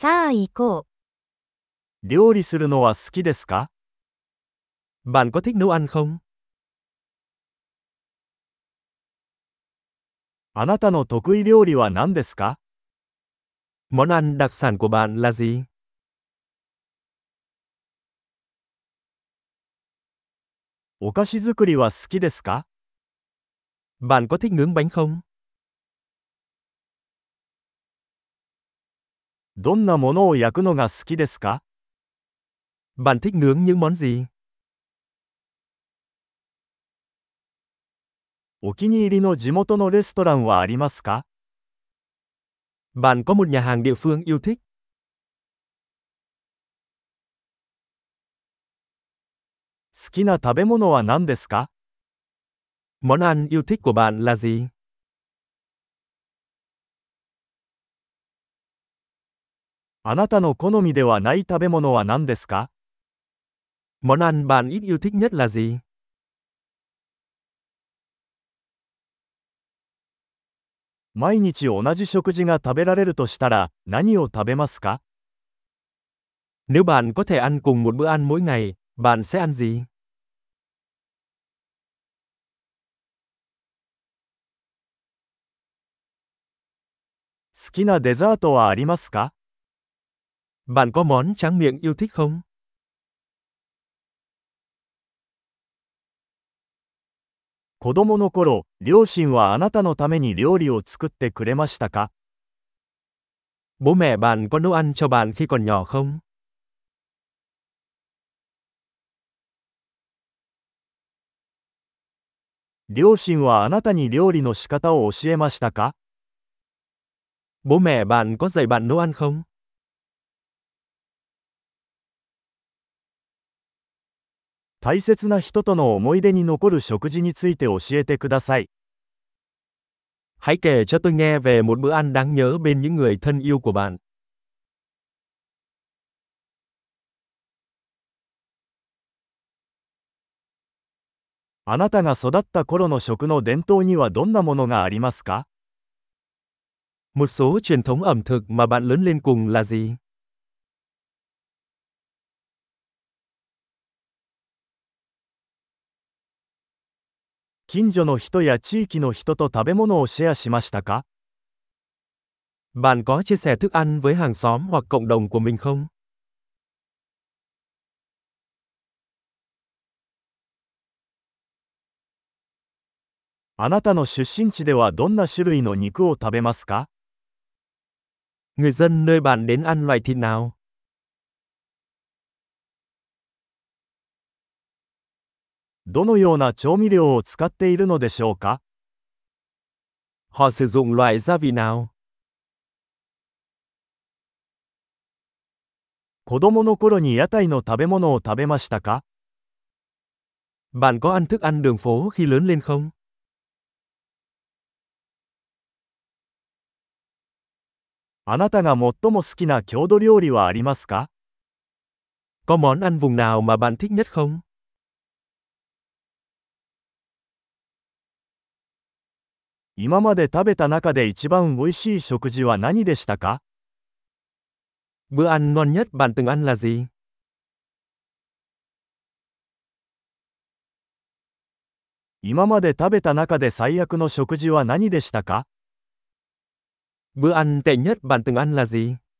さあ行こ料理するのは好きですか？ Bạn có thích nấu ăn không? あなたの得意料理は何ですか？ Món ăn đặc sản của bạn là gì? お菓子作りは好きですか？ Bạn có thích nướng bánh không? どんなものを焼くのが好きですか？ Bạn thích nướng những món gì? お気に入りの地元のレストランはありますか？ Bạn có một nhà hàng địa phương yêu thích? 好きな食べ物は何ですか？ Món ăn yêu thích của bạn là gì? あなたの好みではない食べ物は何ですか？ Món ăn bạn ít yêu thích nhất là gì? 毎日同じ食事が食べられるとしたら何を食べますか？ Nếu bạn có thể ăn cùng một bữa ăn mỗi ngày, bạn sẽ ăn gì? 好きなデザートはありますか？ Bạn có món tráng miệng yêu thích không? 子供の頃、両親はあなたのために料理を作ってくれましたか？ Bố mẹ bạn có nấu ăn cho bạn khi còn nhỏ không? 両親はあなたに料理の仕方を教えましたか？ Bố mẹ bạn có dạy bạn nấu ăn không? 大切な人との思い出に残る食事について教えてください。 Hãy kể cho tôi nghe về một bữa ăn đáng nhớ bên những người thân yêu của bạn. あなたが育った頃の食の伝統にはどんなものがありますか？ Một số truyền thống ẩm thực mà bạn lớn lên cùng là gì? 近所の人や地域の人と食べ物をシェアしましたか？ Bạn có chia sẻ thức ăn với hàng xóm hoặc cộng đồng của mình không? あなたの出身地ではどんな種類の肉を食べますか？ Người dân nơi bạn đến ăn loại thịt nào? どのような調味料を使っているのでしょうか？ Họ sử dụng loại gia vị nào? 子供の頃に屋台の食べ物を食べましたか？ Bạn có ăn thức ăn đường phố khi lớn lên không? あなたが最も好きな郷土料理はありますか？ Có món ăn vùng nào mà bạn thích nhất không? 今まで食べた中で一番美味しい食事は何でしたか？ Bữa ăn ngon nhất bạn từng ăn là gì? 今まで食べた中で最悪の食事は何でしたか？ Bữa ăn tệ nhất bạn từng ăn là gì?